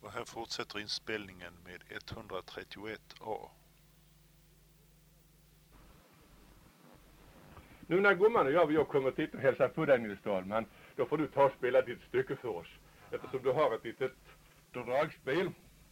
Och här fortsätter inspelningen med 131A. Nu när gumman och jag har kommit hit och hälsat på dig, Nils Dahlman, då får du ta och spela ditt stycke för oss. Eftersom du har ett litet dragspel.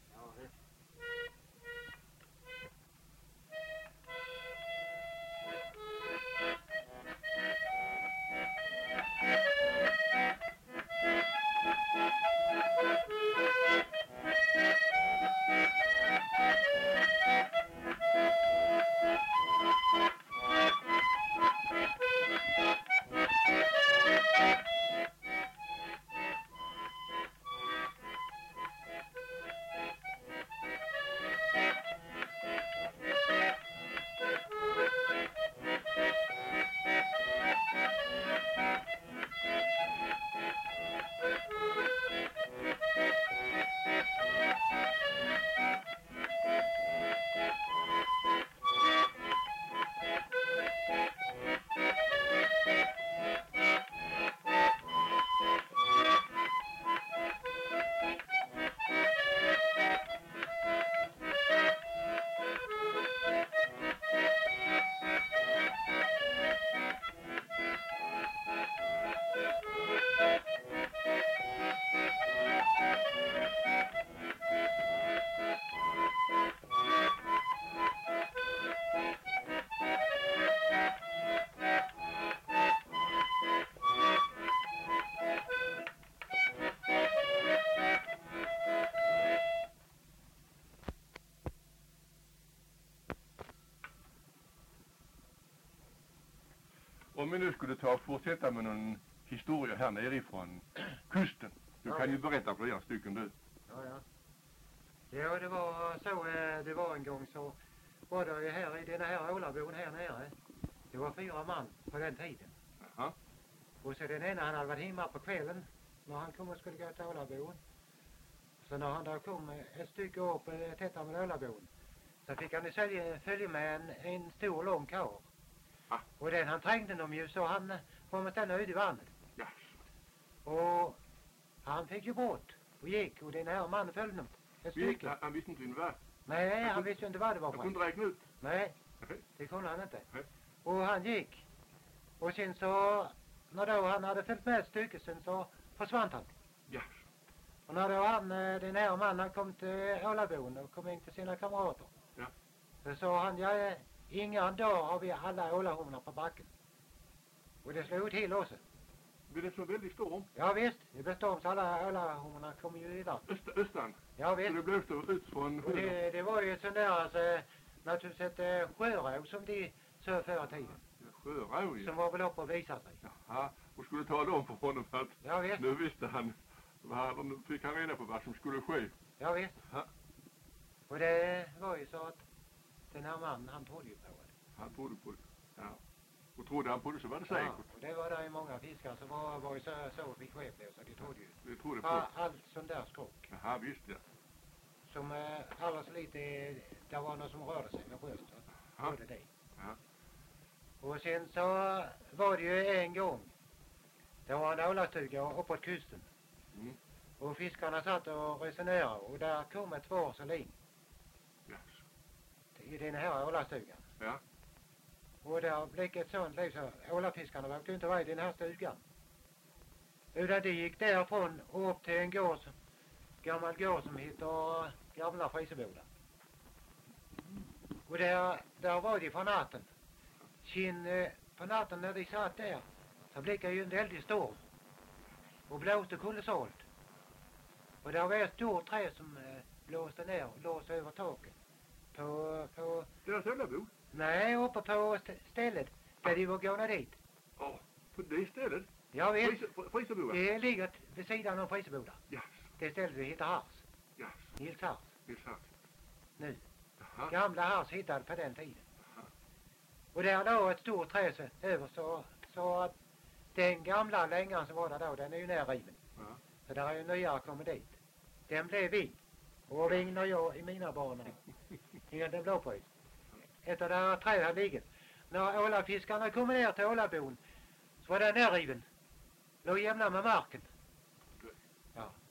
Om vi nu skulle ta och fortsätta med någon historia här nerifrån kusten. Du kan ju berätta flera stycken du. Ja, det var så det var en gång så var det ju här i den här Ålabon här nere. Det var 4 man på den tiden. Aha. Och så den ena han hade varit hemma på kvällen när han kom och skulle gå till Ålabon. Så när han där kom ett stycke upp tätt med Ålabon så fick han följa med en stor lång kar. Och den han trängde dem ju så han kom att stanna ute i vattnet. Ja. Och han fick ju bort och gick och den här mannen följde dem ett stycke. Han visste inte vem det var. Nej, han visste ju inte vad det var för. Han kunde räkna ut. Nej, det kunde han inte. Nej. Och han gick. Och sen så, när då han hade följt med ett stycke sen så försvann han. Ja. Och när då den här mannen kom till Ålabon och kom in till sina kamrater. Ja. Så sa han, ja, ingen dag har vi alla ålahornar på backen. Och det slog till också. Blev det så väldigt storm? Ja visst, det blev storm så alla ålahornar kom ju i land. Östan? Ja visst. Så det blåste ut från och det var ju sån där alltså, naturligtvis ett sjöråg som de så förr i tiden. Sjöråg, ja. Som var väl uppe och visade sig. Jaha, och skulle tala om för honom att ja, visst. Nu visste han, nu fick han reda på vad som skulle ske. Ja visst. Ja. Och det var ju så att den här mannen, han trodde ju på det. Han trodde på det, ja. Och trodde han på det så var det säkert. Ja, och det var där ju många fiskar som var ju så fick skep det, så de trodde ju. De trodde på det. Allt sån där skrock. Jaha, visst ja. Som alldeles lite, det var någon som rörde sig med sjöst. Ja. Det. Ja. Och sen så var det ju en gång. Det var en ålastuga uppåt kusten. Mm. Och fiskarna satt och resonerade och där kom ett varseling. Yes. I den här ålastugan. Ja. Och där blev ett sånt liv så ålafiskarna var inte vara i den här stugan. Utan det gick därifrån och upp till en gammal gård som heter Gamla Friseboda. Och där var de på natten. På natten när de satt där så blev det ju en väldig storm. Och blåste kolossalt. Och där var ett stort träd som blåste ner och låste över taket. På Deras Ålabo? Nej, uppe på stället där de var gåna dit. Ja, på det stället? Ja, visst. Friseboda? Det ligger vid sidan av Friseboda. Ja. Det stället vi hittar Hars. Ja. Nils Hars. Nils Hars. Nu. Jaha. Gamla Hars hittade på den tiden. Jaha. Och där låg ett stort träd över så att den gamla längan som var där då, den är ju närriven. Ja. Så där är ju nyare kommit dit. Den blev vig. Och ringde jag i mina banor. Innan den blå på is. Ett av det här trädet hade ligget. När ålafiskarna kom ner till Ålabon så var den närriven. Låg jämna med marken. Ja,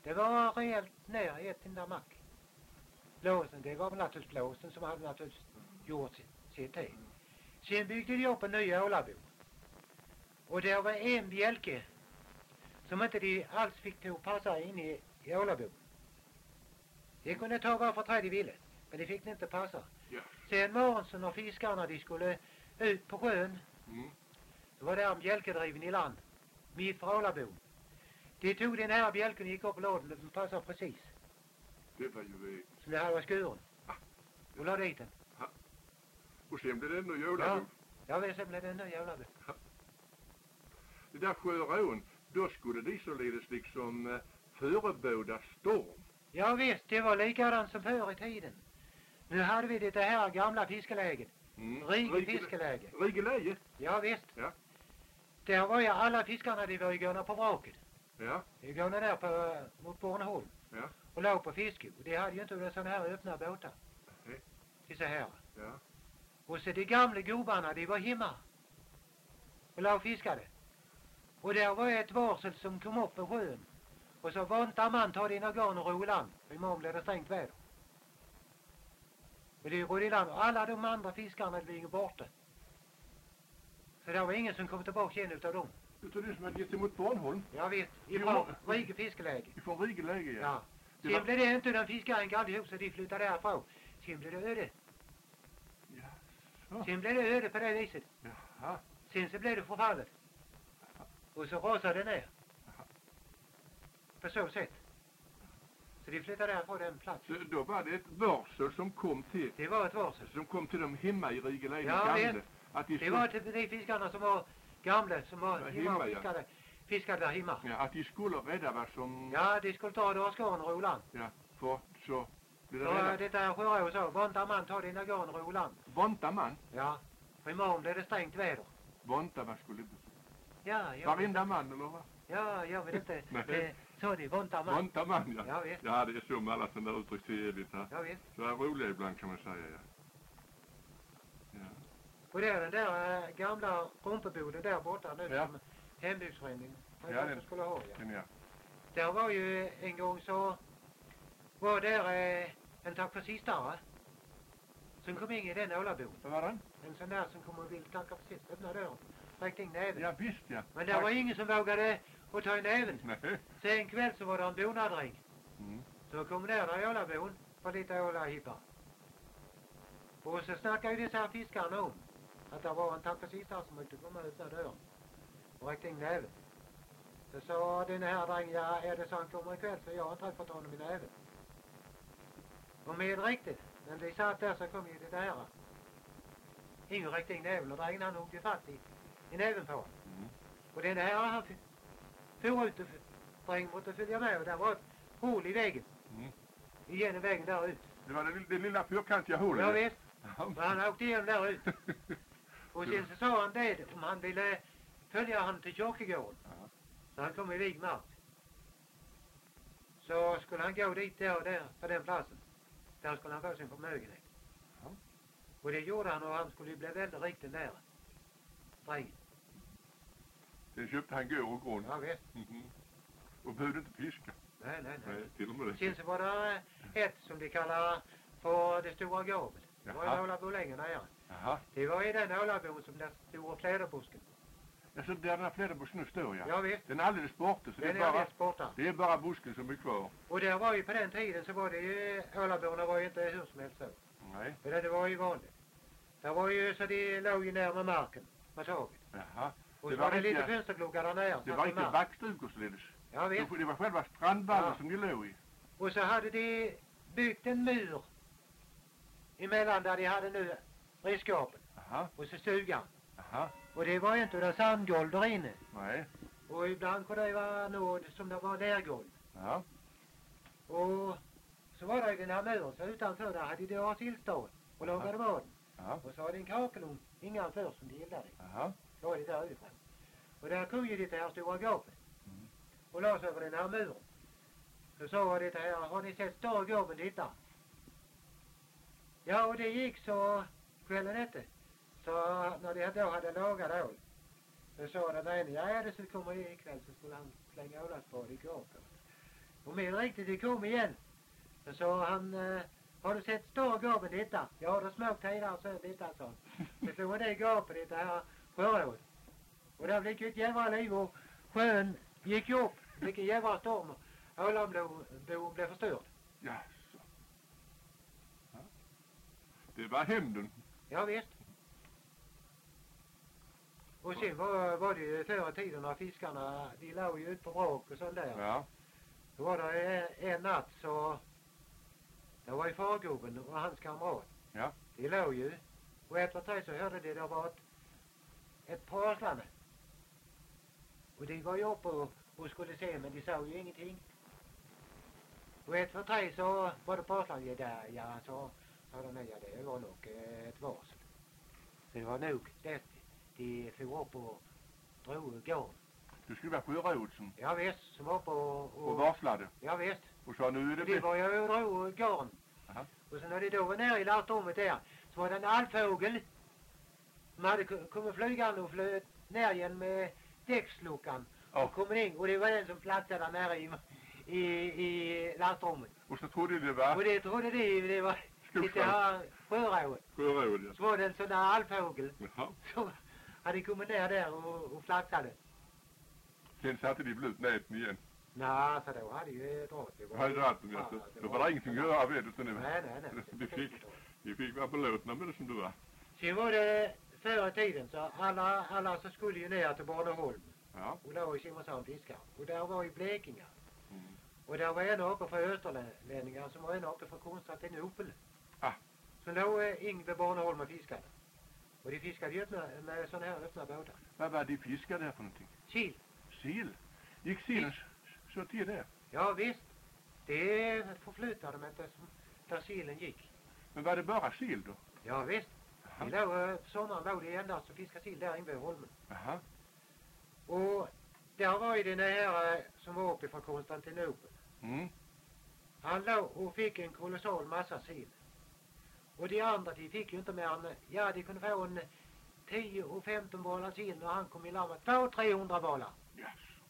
Det var rejält ner i ett enda mack. Blåsen, det var väl naturligtvis blåsen som hade naturligtvis gjort sitt till. Sen byggde de upp en ny Ålabo. Och där var en bjälke som inte de alls fick till att passa in i Ålabo. Det kunde ta varför träd de ville, men det fick inte passa. Ja. Sen morgonsen när fiskarna de skulle ut på sjön, då var där en bjälkedriven i land, mitt för Ålabo. De tog den här bjälken och gick upp på låden och den passade precis. Det var ju... Som det här var skuren. Och la dit den. Och sen blev det en ny Ålabo. Ja, sen blev det en ny Ålabo. Det där Sjörån, då skulle de således liksom förebåda storm. Ja visst, det var likadant som förr i tiden. Nu hade vi det här gamla fiskeläget. Rige fiskeläge. Rigeläge? Ja visst. Ja. Där var ju alla fiskarna, de var ju gående på vraket. Ja. De gående där mot Bornholm. Ja. Och låg på fiske. Och de hade ju inte sådana här öppna båtar. Nej. Till så här. Ja. Och så de gamla gubbarna, de var hemma. Och låg och fiskade. Och där var ett varsel som kom upp på sjön. Och så väntar man ta dina garn och ro i land. För imorgon blev det strängt väder. Och det rodde i land. Och alla de andra fiskarna ligger borta. Så det var ingen som kom tillbaka igen utav dem. Utav det som hade gett sig mot Bornholm? Ja visst. Ifrån Rige fiskeläge. Ifrån Rigeläge, ja. Ja. Sen blev det inte den fiskaren allihop så de flyttade därifrån. Sen blev det öde. Ja. Så. Sen blev det öde på det viset. Jaha. Sen så blev det förfallet. Och så rasade det ner. På så sätt. Så de flyttade därifrån den platsen. Då var det ett varsel som kom till... Det var ett varsel. Som kom till dem hemma i Rigeläge. Ja, gamle. Att det var till de fiskarna som var gamla, som var hemma och fiskade där hemma. Ja, att de skulle rädda vad som... Ja, de skulle ta dårskarn och ro land. Ja, för så blir det Så rädda. detta är Sjörå så, vänta man, ta dina garn och ro land. Vänta man? Ja, för imorgon blir det strängt väder. Vänta, vad skulle det... Ja, jag Varenda man, eller vad? Ja, jag vet inte. Nej. Så det, vänta man. Vänta man, ja. Ja, visst. Ja, det är så med alla sådana där uttryck till evigt här. Ja, visst. Så är roliga ibland kan man säga, ja. Ja. Och det är den där gamla rumpeboden där borta nu Ja. som hembygdsföreningen den skulle ha. Ja. Ja. Där var ju en gång så var där en taxistare som kom in i den Ålabon. Vad var den? En sån där som kom och ville tacka för sist. Öppna dörren. Räckte in näven. Ja, visst ja. Men det var ingen som vågade att ta i näven. Nej. Så en kväll så var det en bonadring. Så kom där i Ålabon för lite ålahippar. Och så snackade ju dessa här fiskarna om att det var en taxistare som ville komma och öppna dörren. Och räckte in näven. Så sa den här drängen, ja är det så han kommer ikväll så jag har inte träffat honom i näven. Och med riktigt, när de satt där så kom ju det där. Ingen räckte in näven och drängen han hugg ju fatt i näven på honom. Och den här han for ut och drängen måste följa med och där var ett hål i väggen. Igenom väggen där ut. Det var det lilla fyrkantiga hålet. Ja visst. Och han åkte igenom där ut. Och sen så sa han det om han ville följa han till kyrkogården. Så han kom i Vigmark. Så skulle han gå dit där och där på den platsen. Där skulle han få sin förmögenhet. Ja. Och det gjorde han och han skulle ju bli väldigt rik den där drängen. Sen köpte han går och grund. Ja visst. Och behövde inte fiska. Nej. Nej, till och med det. Sen så var det ett som de kallar för det stora gabel. Det var en Ålabo längre nere. Jaha. Det var i den Ålabon som den stora fläderbusken. Alltså där den här fläderbusken nu står, ja. Ja visst. Den är alldeles borta. Så Den det är bara, alldeles borta. det är bara busken som är kvar. Och där var ju på den tiden så var det ju, Ålaborna var ju inte hur som helst så. Nej. För det var ju vanligt. Det var ju så de låg ju ner med marken, med taget. Jaha. Och så var det lite fönstergluggar där nere. Det var inte vaktstugor således. Ja visst. Det var själva strandvallen Ja. som de låg i. Och så hade de byggt en mur emellan där de hade nu redskapen. Jaha. Och så stugan. Jaha. Och det var ju inte där sandgolv där inne. Nej. Och ibland kunde det vara nåd som det var lergolv. Ja. Och så var det ju den här muren. Så utanför där hade de har tillstånd och lagade maten. Ja. Och så hade en kakelugn innanför som de gillade. Jaha. Då är det där utifrån. Och där kom ju det här stora gapet. Och lades över den här muren. Så sa det här, har ni sett stora gapen titta? Ja, och det gick så kvällen efter. Så när de då hade lagat ål. Så sa den ene, ja det skulle komma ikväll så skulle han slänga ålaspad i gapen. Och med riktigt det kom igen. Så sa han, har du sett stora gaben detta? Ja, det småkt tidigare så detta, sa han. Så slog han det gapen i det här sjörådet. Och där blev ju ett jävla liv och sjön gick ju upp. Vilken jävla storm. Ålandsbron blev förstörd. Jaså. Ja. Det var hämnden. Ja, visst. Och sen var det ju förr i tiden när fiskarna, de låg ju ut på vrak och sånt där. Ja. Då var det en natt så, det var ju fargubben och hans kamrat. Ja. De låg ju. Och efter tre så hörde de det var ett praslande. Och de var ju uppe och skulle se, men de såg ju ingenting. Och efter tre så var det praslande där, ja, så sa de, ja, det var nog ett varsel. Så det var nog det. De får upp och drog gården. Du skulle vara sjörådsen. Ja visst, som var uppe Och varslade. Ja visst. Och sa nu är det Det var ju och drog gården. Aha. Och sen när de då var nere i lartrummet där så var det en alfågel som hade kommit flygande och flöt ner igen med däcksluckan. Ja. Och kom in och det var den som plattade där nere i lartrummet. Och så trodde det var Och det trodde det var lite här sjöråd. sjöråd, ja. Så var det en sån där alfågel Jaha. som hade kommit ner där och flaxade. Sen satte de blut näten igen. Nej, så då hade ju dragit. Jag hade dragit dem, ja. Då var det ingenting att göra med det. Nej. De fick vara belåtna med det som det var. Sen var det förr i tiden så alla så skulle ju ner till Bornholm. Ja. Och då i Simonshamn fiskar. Och där var ju blekingar. Mm. Och där var en uppe för österlänningar som var en uppe för Konstantinopel. Ah. Så då Ingve Bornholm och fiskade. Och de fiskade ju med sådana här öppna båtar. Vad var de fiskade här för någonting? Sil. Sil? Gick silen så till det? Ja visst. Det förflyttade med det som där silen gick. Men var det bara sil då? Ja visst. Jaha. Det låg, sommaren låg det endast att fiska sill där inne vid holmen. Jaha. Och där var ju den här som var uppe från Konstantinopel. Mm. Han låg och fick en kolossal massa sill. Och de andra de fick ju inte mer än, ja de kunde få en 10 och 15 bollar sill när han kom i land med 200-300 bollar. Yes.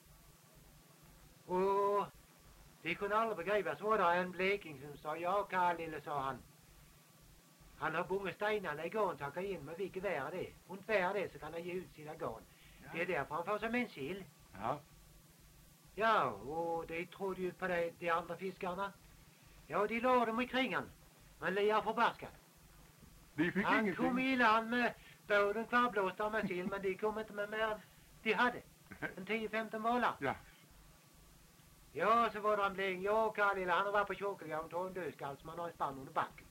Och de kunde aldrig begripa. Så var det en bleking som sa, ja Karl lille, sa han. Han har bunga steinarna i garn tacka in med vilket vär det. Och inte vär det så kan han ge ut sina garn. Ja. Det är därför han får sig med en sill. Ja. Ja, och de trodde ju på det, de andra fiskarna. Ja, de la dem omkring han. Men Lia förbaskat. De fick Han ingenting. kom i land med båden kvarblåsta med sill, men de kom inte med mer än de hade. En 10-15 bollar. Ja. Ja, så var det en bling. Ja, Karl lilla, han var på kyrkogården och tog en dödskall som han har i spann under backen.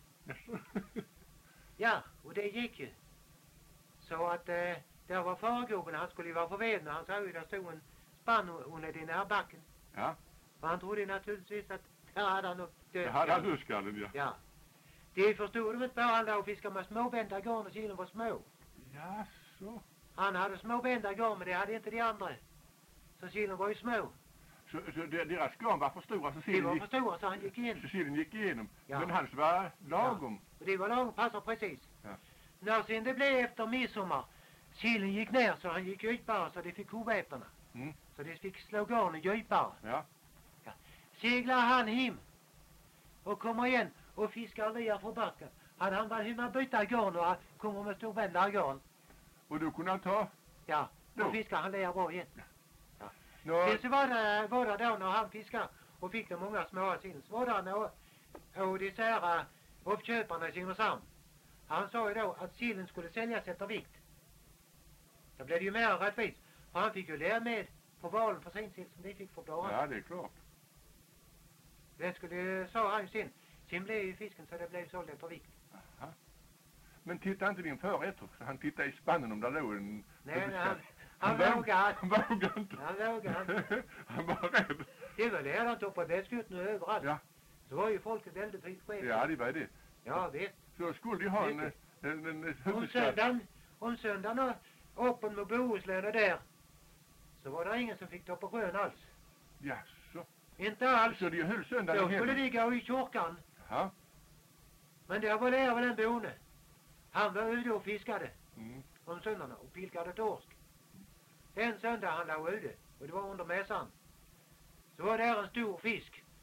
Ja, och det gick ju. Så att där var fargubben, han skulle ju vara förved när han såg ju där stod en spann under den här backen. Ja. Och han trodde naturligtvis att där hade han nog Det hade han dödskallen, ja. Ja. Det förstod de inte bara han där och fiskade med småbända garn och sillen var små. Ja, så. Han hade småbända garn men det hade inte de andra. Så sillen var ju små. Så deras garn var för stora så De var silen för stora så han gick in. gick igenom. Ja. Men hans var lagom. Och det var lagom, passar precis. Ja. När sen det blev efter midsommar, sillen gick ner så han gick djupare så de fick koväptarna. Mm. Så de fick slå garnen djupare. Ja. Seglar han hem och kommer igen och fiskar Lia förbaskat. Hade han varit hemma byta garn och han kommer med storbända garn. Och då kunde han ta. Ja, Jo. och fiskar han Lia bra igen. Nå, Sen så var det då när han fiskade och fick de många små sill. Så var det och de sära uppköparna i Simonshamn. Han sa ju då att sillen skulle säljas efter vikt. Då blev det ju mer rättvis. För han fick ju lära med på valen för sin sill som de fick för bara. ja, det är klart. Den skulle, sa han ju sen. Sen blev ju fisken så det blev såld efter vikt. Aha. Men titta inte din förrätter. Så han tittade i spannen om där låg en... Nej, han vågade. Han vågade inte. Han vågade. Han var rädd. Det var det han tog på västkusten och överallt. Ja. Så var ju folket väldigt fint skevt. Ja, det var det. Ja, visst. Så skulle de ha en Om söndagen och uppen med Bohuslän och där så var det ingen som fick ta på sjön alls. Ja, så. Inte alls. Så de höll söndagen Då skulle hem. de gå i kyrkan. Ja. Men det var det väl en bonde. Han var ute och fiskade Mm. om söndagarna och pilkade torsk. En söndag han låg ute och det var under mässan. Så var det en stor fisk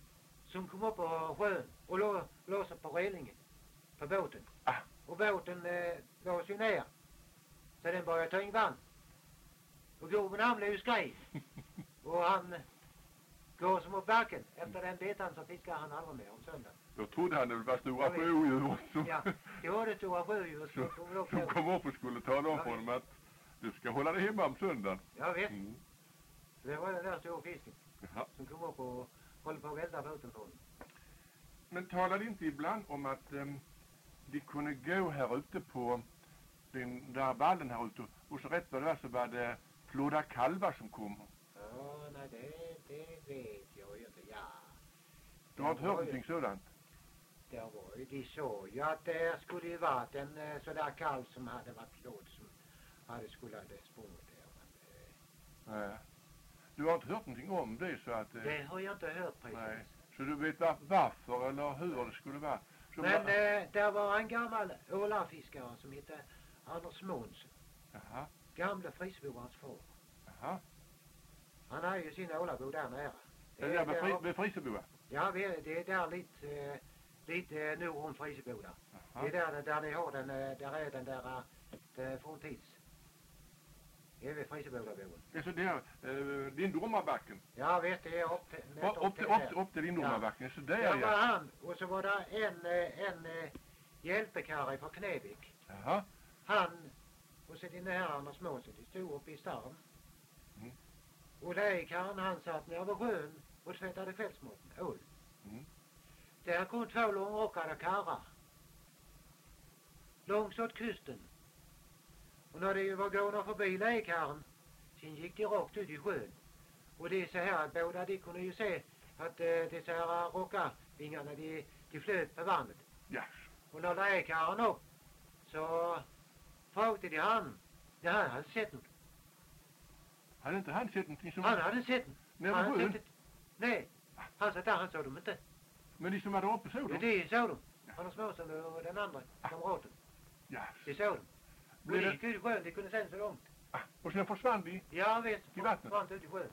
som kom upp på sjön och låste på relingen på båten. Ah. Och båten lås ju ner. Så den började ta in vatten. Och gubben han blev ju skrej. Och han går som upp backen. Efter den betan så fiskar han aldrig mer om söndagen. Då trodde han det var stora sjödjur som, Ja, det var det stora sjödjur som kom upp och skulle tala om för honom att du ska hålla dig hemma om söndagen. Ja, vet. Mm. Så det var den där stora fisken Jaha. som kom upp och håller på att välta båten på honom. Men talade inte ibland om att de kunde gå här ute på den där ballen här ute och så rätt vad det var så det flodda kalvar som kom? Ja, nej det vet jag ju inte. Ja. Du har inte hört någonting sådant? Det var ju, de såg ju att det skulle ju varit en sådär kalv som hade varit flådd som skulle ha sprungit där. Nej. Du har inte hört någonting om det så att... Det har jag inte hört precis. Nej. Så du vet varför eller hur det skulle vara? Så Men där var en gammal ålarfiskare som hette Anders Månsson. Jaha. Gamla Frisborans far. Jaha. Han har ju sin ålabo där nära. Det är där med Friseboa? Ja, det är där lite norr om Friseboda. Jaha. Det är där ni har den, där är den där frontids. Det är vid Frisebodabon. Det är så där, Lindormabacken. Ja, vet det är Upp till Lindormabacken, så där var ja. han, och så var det en hjälpekarre från Knävik. Jaha. Han och så den här Anders Månsson, de stod uppe i starren. Mm. Och läkaren han satt nere vid sjön och tvättade kvällsmaten, ål. Mm. Där kom 2 långrockade karrar. Långs åt kusten. Och när de var gående förbi läkaren, sen gick de rakt ut i sjön. Och det är så här att båda de kunde ju se att de så här rockavingarna de flöt på vattnet. Ja. Och när läkaren upp så frågade de han. Ja, han hade sett något. Hade inte han sett någonting som... Han hade sett något. Nere Han vid sjön? tyckte- Nej, han sa där, han såg dem inte. Men de som var där uppe såg Ja, dem? det såg de. Anders Månsson och den andra kamraten. Ja. Det såg de. Och Blev de det... gick ut i sjön, de kunde se så långt. Ah, och sen försvann de? Ja, visst. I vattnet? Brant ut i sjön.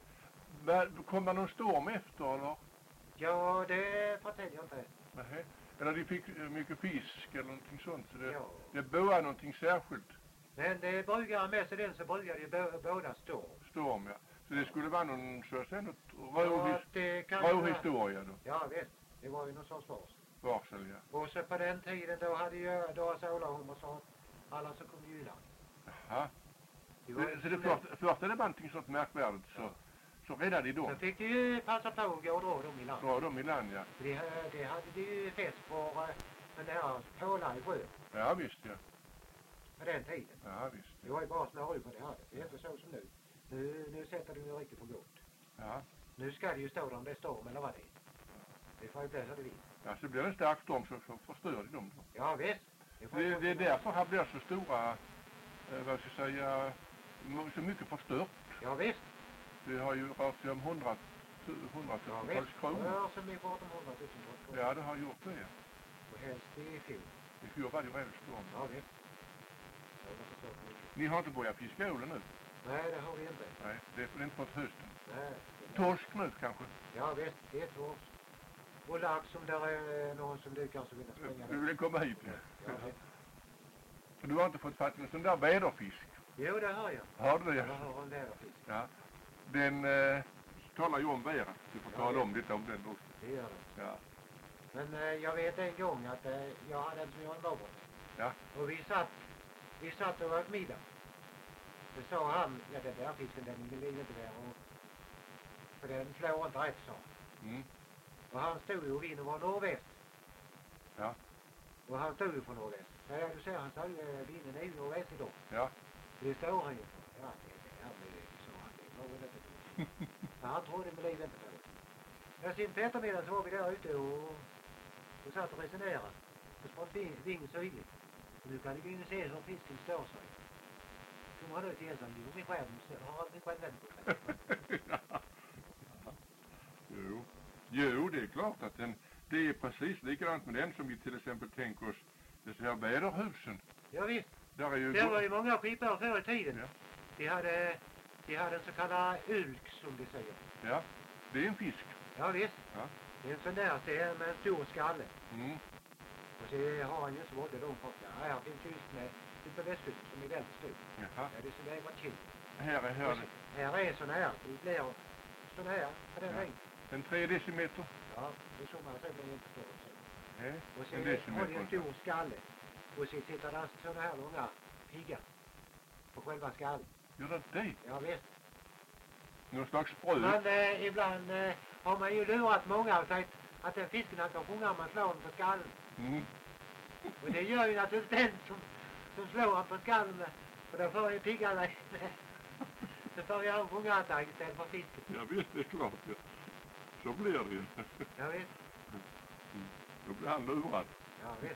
Kom det någon storm efter eller? Ja, det förtäller jag inte. Nej. Eller de fick mycket fisk eller någonting sånt. Så det, Ja. det började någonting särskilt. Men det brukar med sig den så brukar de båda stå. Storm, ja. Så det skulle vara någon, så att säga, något Ja, det kan ju vara- råhistoria då. Ja, visst. Det var ju någon sorts Varsel, ja. Och så på den tiden då hade ju då Solahom och så alla som kom ju i land. Jaha. Det var ju Så det först det var någonting sånt märkvärdigt så räddade de så dem. fick de ju passa på att gå och dra dem i land. Dra dem i land, ja. Det hade de ju fest på den där pålar i sjön Ja, visst, ja. på den tiden. Ja, visst. Det var ju bara snarare på det här. Det är inte så som nu. Nu sätter de ju riktigt på gott. Ja. Nu ska det ju stå där om det är storm eller vad det är. Det får ju bli så det vill. Ja, så blir det en stark storm så förstör de dem. Ja, visst. Det är därför här blir så stora, vad ska jag säga, så mycket förstört. Ja, visst. Det har ju rört sig om Ja, hundratals visst. kronor. Ja, som vi pratar om 100 000 kronor. Ja, det har gjort det. Och helst i fjol. I fjol var det ju väldigt storm. Ja, visst. Ja, det förstår jag mycket. Ni har inte börjat fiska ålen nu? Nej, det har vi inte. Nej, det är inte på hösten. Nej. Torsk nu kanske? Ja, visst. Det är torsk. Och lax om där är någon som du kanske vill springa Du med. vill komma hit. Ja, visst. För du har inte fått fatt en sån där väderfisk. Jo, det har jag. Har du det? Jag har en väderfisk. Ja. Den talar ju om vädret. Du får Ja, tala ja. om lite om den också. Det gör det. Ja. Men jag vet en gång att jag hade en som jag var. Ja. Och vi satt och åt middag. Så sa han, ja den där fisken den vill inte där. Och, för den flår inte rätt, sa han. Mm. Och han stod ju och vinden var norrväst. Ja. Och han stod ju från norrväst. Så ja, du ser han sa vinden är ju norrväst idag. Ja. Det står han ju för. Ja, det här blir så han. Det var väl inte. Så han trodde med livet inte på det. Ja, sen på eftermiddagen så var vi där ute och satt och resonerade. Och sprang vingen sydligt. Och nu kan du gå in och se hur fisken står sig. Kommer han ut till elden, jo min skärm har aldrig själv på det. Jo, det är klart att det är precis likadant med den som vi till exempel tänker oss det så här väderhusen. Ja visst. Där är ju... Det var ju många skippare förr i tiden. Ja. De hade en så kallad ulk som de säger. Ja, det är en fisk. Ja visst. Ja. Det är en sån där ser med en stor skalle. Mm. Och så har han ju så väldigt långt bort. Ja, här finns just med ute på västkusten som är väldigt stor. Jaha. Ja, det är så det var chill. Här är Och så, här är sån här. Det blir sån här på den Ja. vägen. en 3 decimeter. Ja, det är så man säger inte på det. Nej, Och så en har det decimeter. en stor skalle. Och så sitter det såna här långa piggar på själva skallen. Gör det det? Ja, visst. Någon slags spröd. Men ibland har man ju lurat många och sagt att den fisken han kan fånga om man slår den på skallen. Mm. Och det gör ju naturligtvis den som slår han på skallen. Och då får ju piggarna så får jag fånga han istället för fisken. Ja visst, det är klart. Ja. Så blir det ju. Ja, visst. Då blir han lurad. Ja, visst.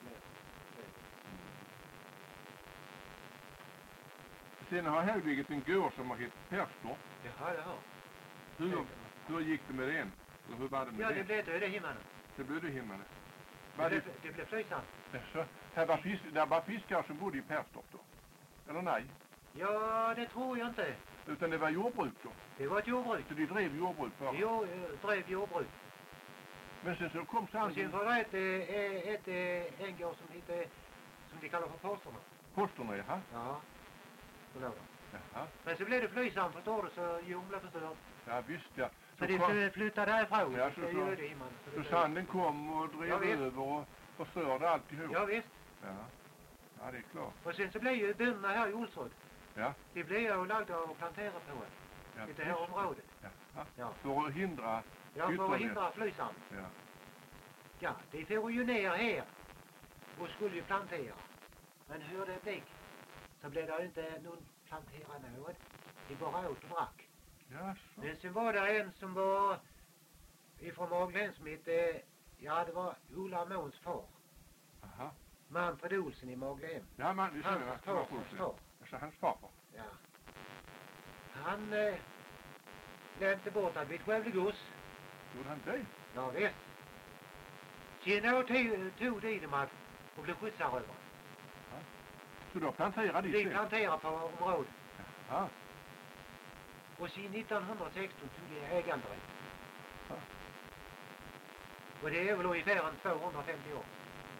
Sen har Helviget en gård som har hittat Perstorp. Jaha, jaha. Hur gick det med den? Och hur var det med Ja, det den? blev det himmelen. Det blev det himmelen. Det blev flytsamt. Så, där var fiskare som bodde i Perstorp då? Eller nej? Ja, det tror jag inte. Utan det var jordbruk då? Det var ett jordbruk. Så de drev jordbruk bara? Jo, drev jordbruk. Men sen så kom Och sen sanden... var det en gård som de kallar för posterna. Posterna, jaha? Ja, så låg de. Jaha. Men så blev det flysamt, förstår du, så jorden blev förstörd. Ja visst ja. Så de flyttade därifrån. Ja, det gjorde det himmelen. Så sanden kom och drev Ja, visst. över och förstörde alltihop. Ja, visst. Ja. Ja, det är klart. Och sen så blev ju bönderna här i Olsrud. Ja. De blev ju lagda och planterade på Ja, i det här området. Ja. Ja. För att hindra... Ja, för att ytterligare. hindra flysamt. Ja. Ja, de får ju ner här och skulle ju plantera. Men hur det gick så blev det inte någon plantera något. De bara åt och drack. Ja, så. Men sen var det en som var ifrån Maglen som hette, ja det var Ola Måns far. Aha. Manfred Olsen i Maglen. Ja, man, det Hans far, hans far. Alltså hans farfar. Ja. Han lämnade bort att vid Skövlegods. Gjorde han det? Ja visst. Sen tog de dem att och blev skjutsar över. Så då planterade de De sen? planterade på området. Ja. Och sen 1916 tog de äganderätt. Ja. Och det är väl ungefär 250 år.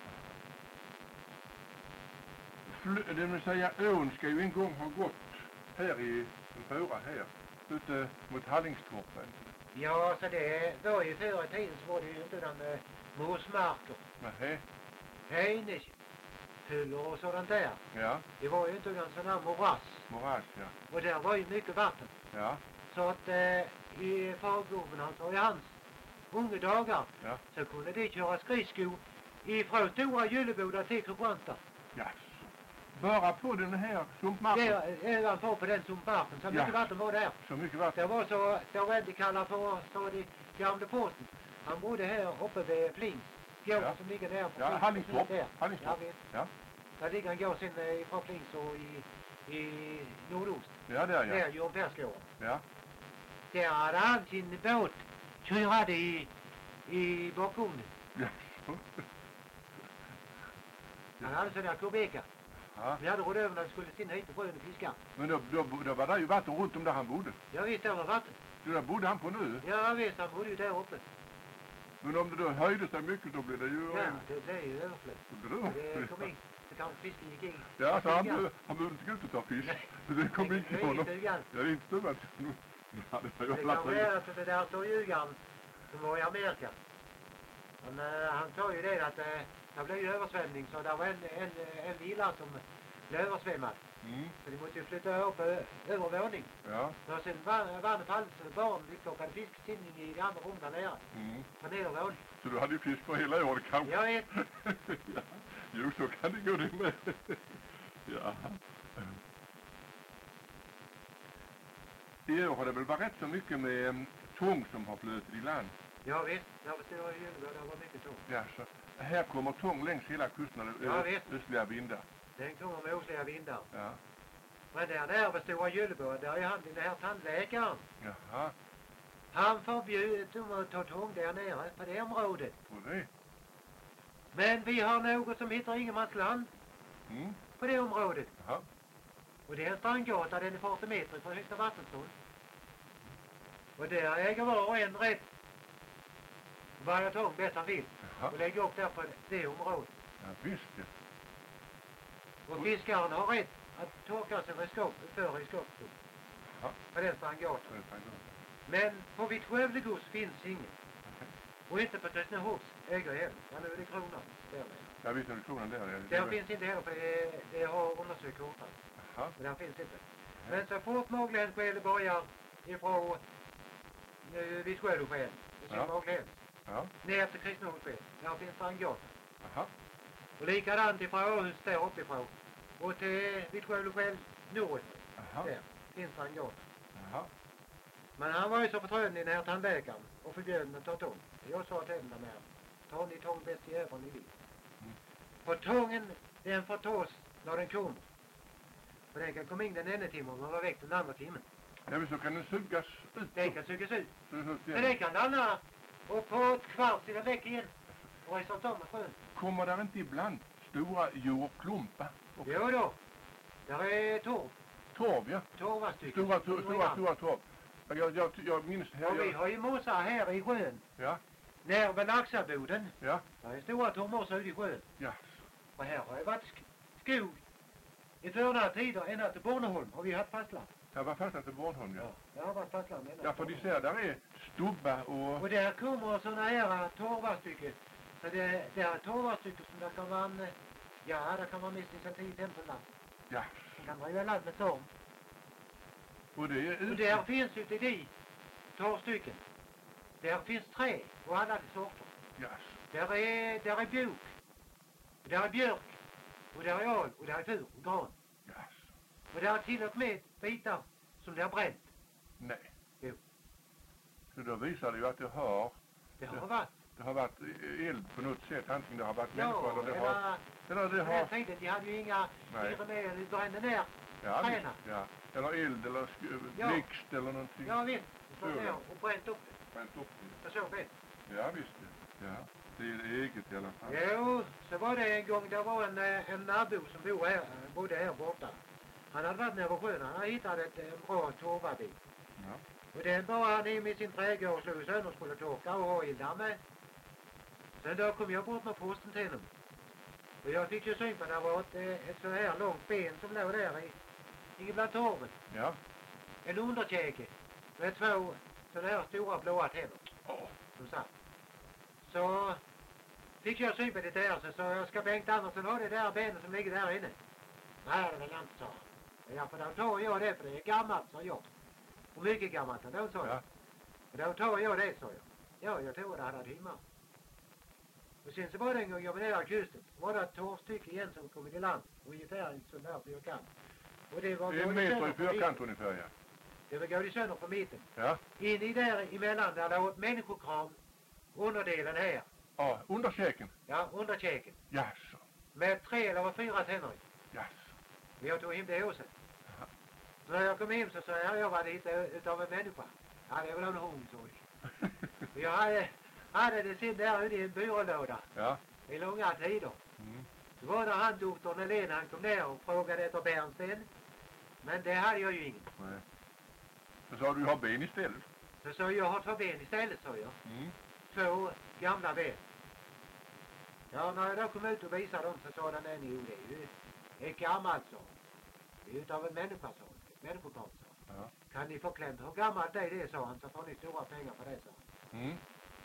Det vill säga, ån ska ju en gång ha gått här i en fåra här. Ute mot Hallingstorpen. Ja, så det var ju förr i tiden så var det ju inte den morsmarker. Nähä. Hejnesfyllor och sådant där. Ja. Det var ju inte någon sån här morass. Morass, ja. Och där var ju mycket vatten. Ja. Så att i fargubben alltså i hans unga dagar Ja. så kunde de köra skridsko ifrån Stora Gylleboda till Kristianstad. Ja. Bara på den här sumpmarken. Det är på den sumpmarken. Så mycket vatten var där. Så mycket vatten. Det var så, det var väldigt kalla för så de gamla posten. Han bodde här uppe vid Flins. Gården som ligger där. Ja, Hallingstorp. Hallingstorp. Ja, vet. Ja. Där ligger en gård sen ifrån Flins och i nordost. Ja, där ja. Där Johan Persgården. Ja. Där hade han sin båt kyrade i bakgrunden. Ja. Han hade sådana kubikar. Ja. Vi hade råd över när vi skulle sinna hit och sjön och fiska. Men då var det ju vatten runt om där han bodde. Ja visst, det var vatten. Så där bodde han på nu. Ja visst, han bodde ju där uppe. Men om det då höjde sig mycket då blev det ju... Ja, det blev ju överflöd. Då blev det Det kom in. Så kanske fisken gick in. Ja, så han behövde inte gå ut och ta fisk. Så det kom in till honom. stugan. Ja, det är inte stugan. Ja, det var ju Det alla kanske är att det där står ljugaren som var i Amerika. Men han sa ju det att det blev ju översvämning så det var en villa som blev översvämmad. Mm. Så de måste ju flytta upp övervåning. Ja. Och sen vann fallet så barn vi plockade fisksinning i det andra rummet där nere. Mm. På nedervåning. Så du hade ju fisk för hela året kanske? Jag vet. Ja. Jo, så kan det gå det med. Ja. I år har det väl varit rätt så mycket med tång som har flutit i land. Ja visst. Där var stora julbord, där var mycket så. Ja, så här kommer tång längs hela kusten. Ja, visst. Östliga vindar. Den kommer med osliga vindar. Ja. Men där vid Stora Gyllebod, där är han den här tandläkaren. Jaha. Han förbjöd dem att ta tång där nere på det området. Och det? Men vi har något som heter Ingenmansland Mm. på det området. Jaha. Och det är en strandgata, den är 40 meter från högsta vattenstånd. Och där äger var och en rätt varje tång bäst han vill. Jaha. Och lägga upp där på det området. Ja, visst ja. Och fiskaren har rätt att torka sig för redskapet. Ja. På den strangaten. Det är fan gott. Men på Vitt Skövlegods finns inget. Och inte på Tystnehovs äger heller. Ja, nu är det kronan. Ja, visst är det kronan där. Där finns inte heller, för det har undersökt kortan. Jaha. Men där finns inte. Men så fort Maglänskälet börjar ifrån Vitt Skövleskälet, det Ja. ser Magläns, Ja. ner till Kristnehovskälet, där finns strangaten. Jaha. Och likadant ifrån Åhus där uppifrån. Och till Vitt Skövleskälet norrut. Jaha. Där finns strangaten. Jaha. Men han var ju så förtröden i den här tandläkaren och förbjöd att ta tång. Jag sa till dem där, ta ni tång bäst i över ni vill. Mm. För tången, den får tas när den kommer. För den kan komma in den ena timmen och vara väck den andra timmen. Ja, men så kan den sugas ut. Den kan sugas ut. Så Men den kan stanna och på ett kvart till en vecka igen. Och resa om med sjön. kommer där inte ibland stora jordklumpar? Och Jo då. Där är torv. torv, ja. Torvastycken. Stora torv. Jag minns här. Och vi har ju mossar här i sjön. Ja, Nere vid Laxaboden. ja, Där är stora torvmossar ute i sjön. ja. Och här har ju varit skog i förra tider ända till Bornholm har vi haft fastland. Jag var fast till Bornholm, ja. Det har varit fastland ända Ja, för de ser där är stubbar och... Och där kommer sådana här torvastycken. Så det är torvastycken som där kan vara en... Ja, där kan vara minst 10-15 land. Ja. Det kan vara ju land med torv. Och det är Och där finns ute i de torvstycken. Där finns trä och alla de sorter. Ja. Där är björk. Och där är björk. Och där är al. Och där är fur och gran. Ja. Och där är till och med bitar som det har bränt. Nej. Jo. Så då visar det ju att det har varit eld på något sätt. Antingen det har varit människor eller det har... Eller det på den har... tiden de hade ju inga Nej. med de brände ner Ja, träna. ja. Eller eld eller Ja. blixt eller någonting. Ja visst, de slår Så. ner och bränt upp det. Bränt upp det. Jag såg det. Ja, visst det. Ja. Det är eget i alla fall. Jo, så var det en gång, det var en nabo som bodde här borta. Han hade varit nere på sjön, han hade hittat en bra torvabit. Ja. Och den bar han in med sin trädgård och slog sönder och skulle torka och ha eldar med. Sen då kom jag bort med posten till honom. Och jag fick ju syn på det var ett så här långt ben som låg där i bland torven. Ja. En underkäke med två sådana här stora blåa tänder Åh. som satt. Så fick jag syn på det där så jag ska Bengt Andersson ha det där benet som ligger där inne. Nej, det vill jag inte, sa han. Ja, för då tar jag det för det är gammalt, sa jag. Och mycket gammalt, då sa jag. Ja. Och då tar jag det, sa jag. Ja, jag tror det hade timmar. Och sen så var det en gång jag var nere i kusten. Var det ett torvstycke igen som kom i land. Ungefär en sån där fyrkant. Och det var En meter i fyrkant ungefär, ja. Det var gått sönder på mitten. Ja. In i där emellan där låg ett människokram. Underdelen här. Ja, underkäken. Ja, underkäken. Jaså. Med 3 eller 4 tänder i. Jaså. Och jag tog hem det huset. Jaha. Så när jag kom hem så sa jag var lite utav en människa. Ja, det var en hon, så. Och jag hade det sen där ute i en byrålåda. Ja. I långa tider. Mm. Så var det han doktorn Helén, han kom ner och frågade efter bärnsten. Men det hade jag ju ingen. Nej. Så sa du har ben istället. Så sa jag har 2 ben istället, sa jag. Mm. 2 gamla ben. Ja, när jag då kom ut och visade dem så sa den en, jo det är ju ett gammalt, så. Det är ju utav en människa, så. Ett människokram, så. Ja. Kan ni få klämt hur gammalt det är, sa han, så får ni stora pengar för det, sa han. Mm.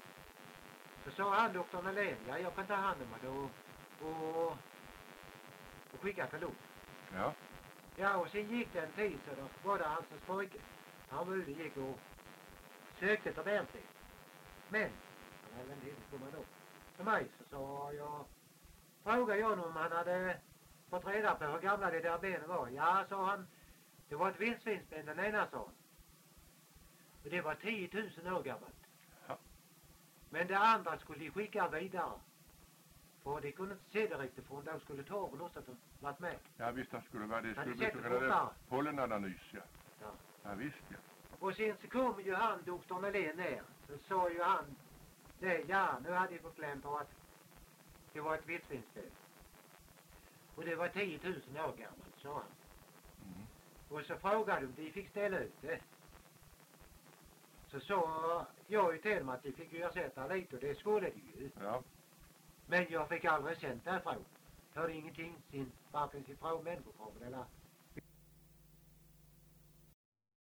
Så sa han doktorn Helén, ja jag kan ta hand om det och skicka till Lund. Ja. Ja, och sen gick det en tid så då var det hans pojke. Han var ute gick och sökte efter värnplikt. Men, han hade inte kommit då. Till mig så sa jag, frågade jag honom om han hade fått reda på hur gamla det där benen var. Ja, sa han, det var ett vildsvinsben den ena, sa han. Och det var 10 000 år gammalt. Ja. Men det andra skulle de skicka vidare. För de kunde inte se det riktigt för de skulle torven också varit med. Ja, visst det skulle vara det. Hade Skulle bli sett så det kallade fortare. pollenanalys, ja. Ja. Ja, visst, ja. Och sen så kom ju han, doktorn Helén, ner. Så sa ju han, det, ja, nu hade jag fått kläm på att det var ett vildsvinsben. Och det var 10 000 år gammalt, sa han. Mm. Och så frågade de fick ställa ut det. Så jag ju till mig att de fick ju ersätta lite och det skulle de ju. Ja. Men jag fick aldrig känt därifrån. Hörde ingenting varken sin från människofrågan eller